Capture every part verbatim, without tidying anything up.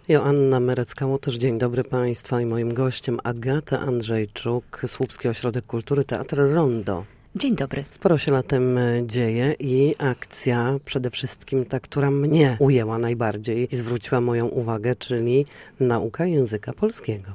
Joanna Merecka-Łotosz, dzień dobry Państwa i moim gościem Agata Andrzejczuk, Słupski Ośrodek Kultury, Teatr Rondo. Dzień dobry. Sporo się latem dzieje i akcja przede wszystkim ta, która mnie ujęła najbardziej i zwróciła moją uwagę, czyli nauka języka polskiego.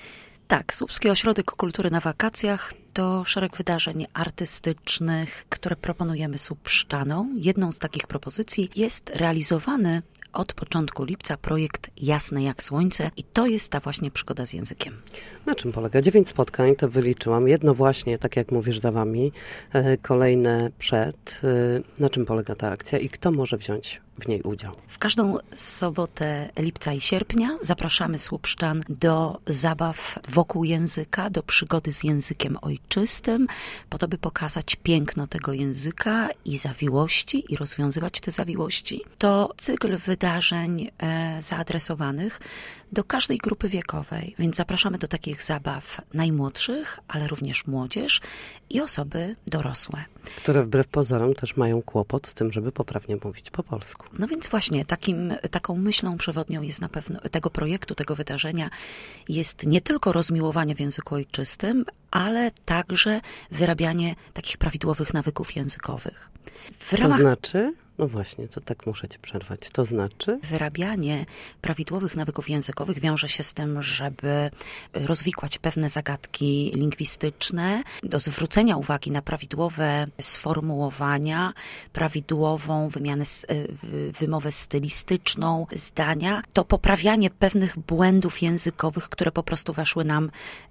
Tak, Słupski Ośrodek Kultury na wakacjach to szereg wydarzeń artystycznych, które proponujemy Słupszczanom. Jedną z takich propozycji jest realizowany od początku lipca projekt Jasne jak Słońce i to jest ta właśnie przygoda z językiem. Na czym polega? Dziewięć spotkań, to wyliczyłam. Jedno właśnie, tak jak mówisz, za wami, kolejne przed. Na czym polega ta akcja i kto może wziąć w niej udział? W każdą sobotę lipca i sierpnia zapraszamy Słupszczan do zabaw wokół języka, do przygody z językiem ojczystym, po to, by pokazać piękno tego języka i zawiłości i rozwiązywać te zawiłości. To cykl wydarzeń e, zaadresowanych do każdej grupy wiekowej, więc zapraszamy do takich zabaw najmłodszych, ale również młodzież i osoby dorosłe. Które wbrew pozorom też mają kłopot z tym, żeby poprawnie mówić po polsku. No więc właśnie takim, taką myślą przewodnią jest na pewno tego projektu, tego wydarzenia jest nie tylko rozmiłowanie w języku ojczystym, ale także wyrabianie takich prawidłowych nawyków językowych. W ramach... To znaczy? No właśnie, to tak muszę cię przerwać. To znaczy? Wyrabianie prawidłowych nawyków językowych wiąże się z tym, żeby rozwikłać pewne zagadki lingwistyczne, do zwrócenia uwagi na prawidłowe sformułowania, prawidłową wymianę, wymowę stylistyczną zdania, to poprawianie pewnych błędów językowych, które po prostu weszły nam,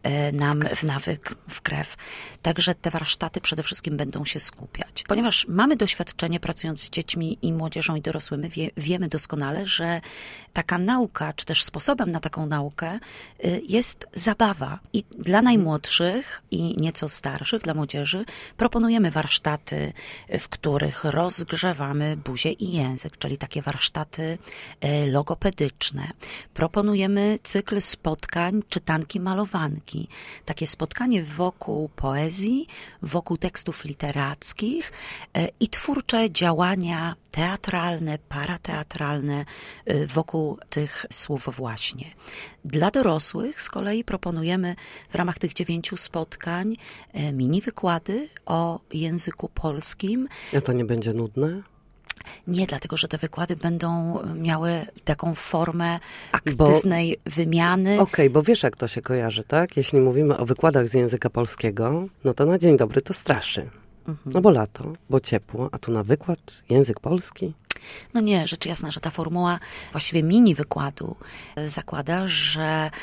nam w nawyk, w krew. Także te warsztaty przede wszystkim będą się skupiać. Ponieważ mamy doświadczenie pracując z dziećmi i młodzieżą i dorosłymi, wie, wiemy doskonale, że taka nauka, czy też sposobem na taką naukę jest zabawa. I dla najmłodszych i nieco starszych, dla młodzieży, proponujemy warsztaty, w których rozgrzewamy buzię i język, czyli takie warsztaty logopedyczne. Proponujemy cykl spotkań, czytanki, malowanki. Takie spotkanie wokół poezji, wokół tekstów literackich i twórcze działania teatralne, parateatralne wokół tych słów właśnie. Dla dorosłych z kolei proponujemy w ramach tych dziewięciu spotkań mini wykłady o języku polskim. A to nie będzie nudne? Nie, dlatego że te wykłady będą miały taką formę aktywnej bo, wymiany. Okej, okay, bo wiesz jak to się kojarzy, tak? Jeśli mówimy o wykładach z języka polskiego, no to na dzień dobry to straszy. Mhm. No bo lato, bo ciepło, a tu na wykład język polski. No nie, rzecz jasna, że ta formuła właściwie mini wykładu zakłada, że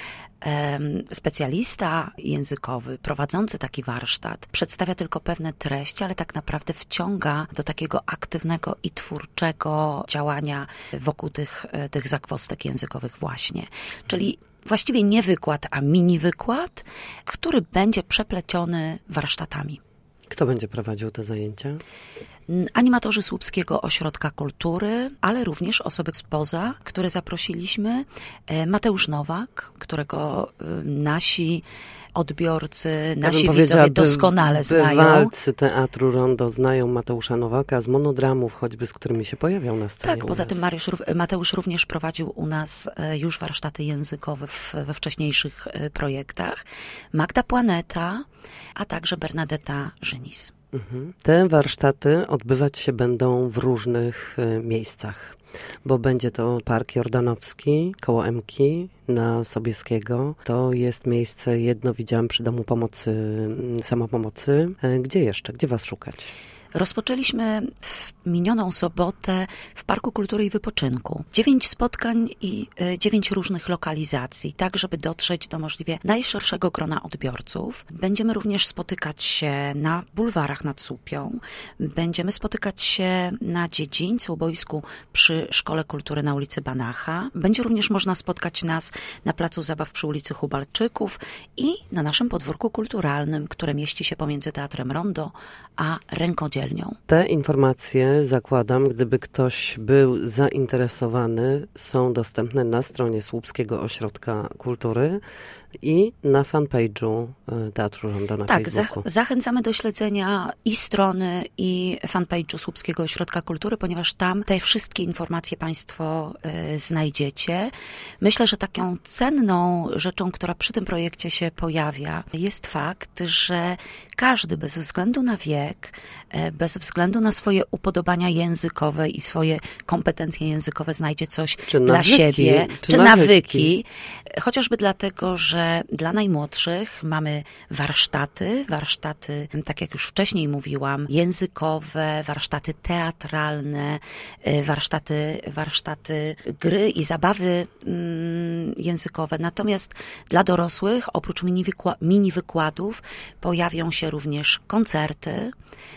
specjalista językowy prowadzący taki warsztat przedstawia tylko pewne treści, ale tak naprawdę wciąga do takiego aktywnego i twórczego działania wokół tych, tych zagwozdek językowych właśnie. Czyli właściwie nie wykład, a mini wykład, który będzie przepleciony warsztatami. Kto będzie prowadził te zajęcia? Animatorzy Słupskiego Ośrodka Kultury, ale również osoby spoza, które zaprosiliśmy. Mateusz Nowak, którego nasi odbiorcy, nasi ja widzowie doskonale znają. Bywalcy Teatru Rondo znają Mateusza Nowaka z monodramów, choćby z którymi się pojawiał na scenie. Tak, poza tym Mariusz, Mateusz również prowadził u nas już warsztaty językowe w, we wcześniejszych projektach. Magda Płaneta, a także Bernadetta Żynis. Mhm. Te warsztaty odbywać się będą w różnych y, miejscach, bo będzie to Park Jordanowski koło Emki na Sobieskiego. To jest miejsce, jedno widziałam przy Domu Pomocy, Samopomocy. Y, gdzie jeszcze? Gdzie was szukać? Rozpoczęliśmy w minioną sobotę w Parku Kultury i Wypoczynku. Dziewięć spotkań i y, dziewięć różnych lokalizacji, tak żeby dotrzeć do możliwie najszerszego grona odbiorców. Będziemy również spotykać się na bulwarach nad Słupią. Będziemy spotykać się na dziedzińcu, boisku przy Szkole Kultury na ulicy Banacha. Będzie również można spotkać nas na Placu Zabaw przy ulicy Hubalczyków i na naszym podwórku kulturalnym, które mieści się pomiędzy Teatrem Rondo a Rękodziełem. Te informacje, zakładam, gdyby ktoś był zainteresowany, są dostępne na stronie Słupskiego Ośrodka Kultury. i na fanpage'u Teatru Ronda na tak, Facebooku. Tak, zachęcamy do śledzenia i strony, i fanpage'u Słupskiego Ośrodka Kultury, ponieważ tam te wszystkie informacje Państwo y, znajdziecie. Myślę, że taką cenną rzeczą, która przy tym projekcie się pojawia, jest fakt, że każdy bez względu na wiek, y, bez względu na swoje upodobania językowe i swoje kompetencje językowe znajdzie coś czy dla nawyki, siebie, czy, czy nawyki. nawyki. Chociażby dlatego, że dla najmłodszych mamy warsztaty, warsztaty, tak jak już wcześniej mówiłam, językowe, warsztaty teatralne, warsztaty, warsztaty gry i zabawy mm, językowe. Natomiast dla dorosłych, oprócz mini, wykła- mini wykładów, pojawią się również koncerty,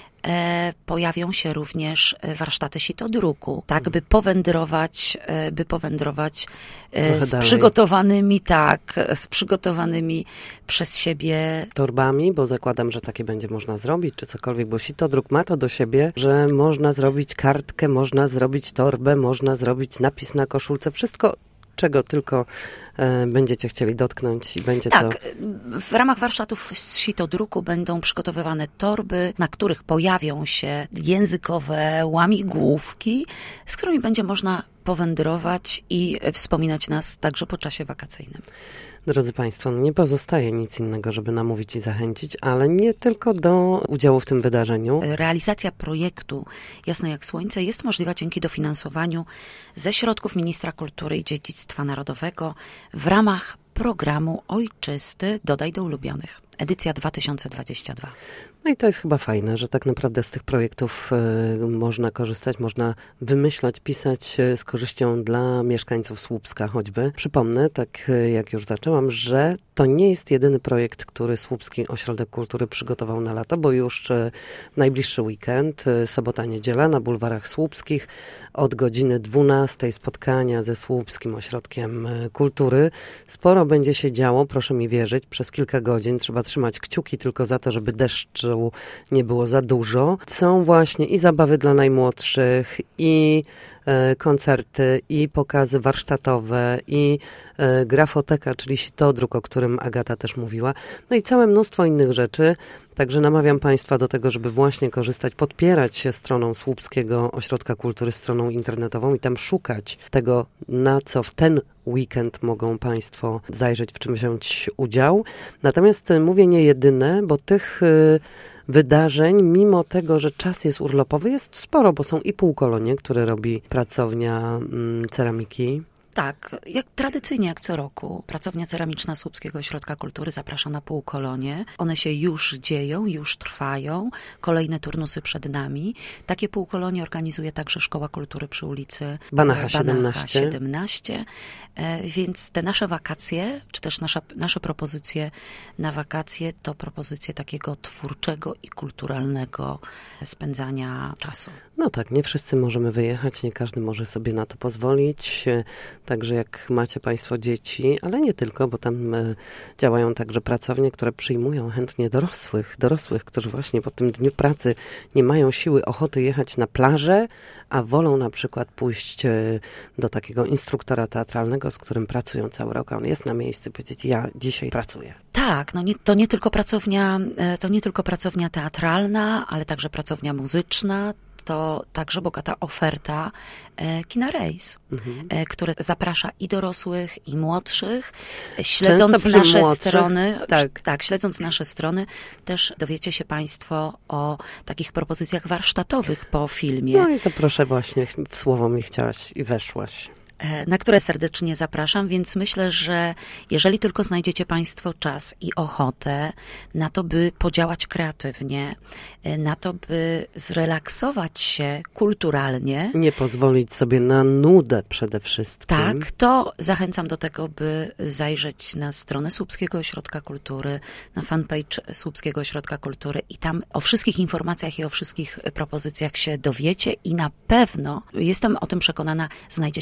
E, pojawią się również warsztaty sitodruku, tak by powędrować, e, by powędrować e, z dalej. przygotowanymi, tak, z przygotowanymi przez siebie torbami, bo zakładam, że takie będzie można zrobić, czy cokolwiek, bo sitodruk ma to do siebie, że można zrobić kartkę, można zrobić torbę, można zrobić napis na koszulce, wszystko, czego tylko e, będziecie chcieli dotknąć i będzie tak, to... w ramach warsztatów z sitodruku będą przygotowywane torby, na których pojawią się językowe łamigłówki, z którymi będzie można powędrować i wspominać nas także po czasie wakacyjnym. Drodzy Państwo, nie pozostaje nic innego, żeby namówić i zachęcić, ale nie tylko do udziału w tym wydarzeniu. Realizacja projektu Jasne jak Słońce jest możliwa dzięki dofinansowaniu ze środków Ministra Kultury i Dziedzictwa Narodowego w ramach programu Ojczysty Dodaj do ulubionych. Edycja dwa tysiące dwudziesty drugi. No i to jest chyba fajne, że tak naprawdę z tych projektów y, można korzystać, można wymyślać, pisać y, z korzyścią dla mieszkańców Słupska choćby. Przypomnę, tak y, jak już zaczęłam, że to nie jest jedyny projekt, który Słupski Ośrodek Kultury przygotował na lato, bo już y, w najbliższy weekend, y, sobota, niedziela na bulwarach słupskich od godziny dwunastej spotkania ze Słupskim Ośrodkiem y, Kultury. Sporo będzie się działo, proszę mi wierzyć, przez kilka godzin. Trzeba trzymać kciuki tylko za to, żeby deszczu nie było za dużo. Są właśnie i zabawy dla najmłodszych, i e, koncerty, i pokazy warsztatowe, i e, grafoteka, czyli sitodruk, o którym Agata też mówiła. No i całe mnóstwo innych rzeczy. Także namawiam Państwa do tego, żeby właśnie korzystać, podpierać się stroną Słupskiego Ośrodka Kultury, stroną internetową i tam szukać tego, na co w ten weekend mogą Państwo zajrzeć, w czym wziąć udział. Natomiast mówię nie jedyne, bo tych y, wydarzeń, mimo tego, że czas jest urlopowy, jest sporo, bo są i półkolonie, które robi pracownia y, ceramiki. Tak, jak tradycyjnie, jak co roku, pracownia ceramiczna Słupskiego Ośrodka Kultury zaprasza na półkolonie. One się już dzieją, już trwają. Kolejne turnusy przed nami. Takie półkolonie organizuje także Szkoła Kultury przy ulicy Banacha siedemnaście. siedemnaście. E, więc te nasze wakacje, czy też nasza, nasze propozycje na wakacje, to propozycje takiego twórczego i kulturalnego spędzania czasu. No tak, nie wszyscy możemy wyjechać, nie każdy może sobie na to pozwolić. Także jak macie Państwo dzieci, ale nie tylko, bo tam e, działają także pracownie, które przyjmują chętnie dorosłych, dorosłych, którzy właśnie po tym dniu pracy nie mają siły, ochoty jechać na plażę, a wolą na przykład pójść e, do takiego instruktora teatralnego, z którym pracują cały rok, a on jest na miejscu i powiedzieć, ja dzisiaj pracuję. Tak, no nie, to nie tylko pracownia, to nie tylko pracownia teatralna, ale także pracownia muzyczna. To także bogata oferta e, Kina Rejs, mhm. e, które zaprasza i dorosłych, i młodszych. Śledząc nasze młodszych, strony, tak. tak, śledząc nasze strony, też dowiecie się Państwo o takich propozycjach warsztatowych po filmie. No i to proszę właśnie, w słowo mi chciałaś i weszłaś. Na które serdecznie zapraszam, więc myślę, że jeżeli tylko znajdziecie Państwo czas i ochotę na to, by podziałać kreatywnie, na to, by zrelaksować się kulturalnie. Nie pozwolić sobie na nudę przede wszystkim. Tak, to zachęcam do tego, by zajrzeć na stronę Słupskiego Ośrodka Kultury, na fanpage Słupskiego Ośrodka Kultury i tam o wszystkich informacjach i o wszystkich propozycjach się dowiecie i na pewno, jestem o tym przekonana, znajdziecie coś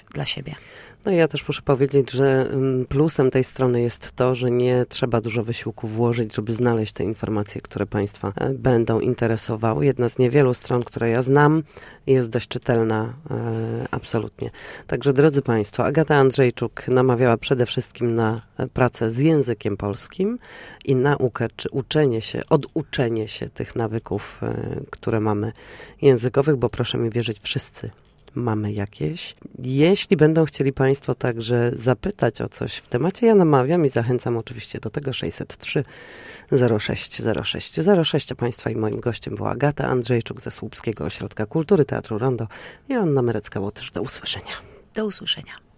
dla siebie. No i ja też muszę powiedzieć, że plusem tej strony jest to, że nie trzeba dużo wysiłku włożyć, żeby znaleźć te informacje, które Państwa będą interesowały. Jedna z niewielu stron, które ja znam, jest dość czytelna, e, absolutnie. Także drodzy Państwo, Agata Andrzejczuk namawiała przede wszystkim na pracę z językiem polskim i naukę, czy uczenie się, oduczenie się tych nawyków, e, które mamy językowych, bo proszę mi wierzyć, wszyscy mamy jakieś. Jeśli będą chcieli Państwo także zapytać o coś w temacie, ja namawiam i zachęcam oczywiście do tego sześćset trzy zero sześć zero sześć zero sześć. A Państwa i moim gościem była Agata Andrzejczuk ze Słupskiego Ośrodka Kultury Teatru Rondo i Anna Merecka-Łotysz. Do usłyszenia. Do usłyszenia.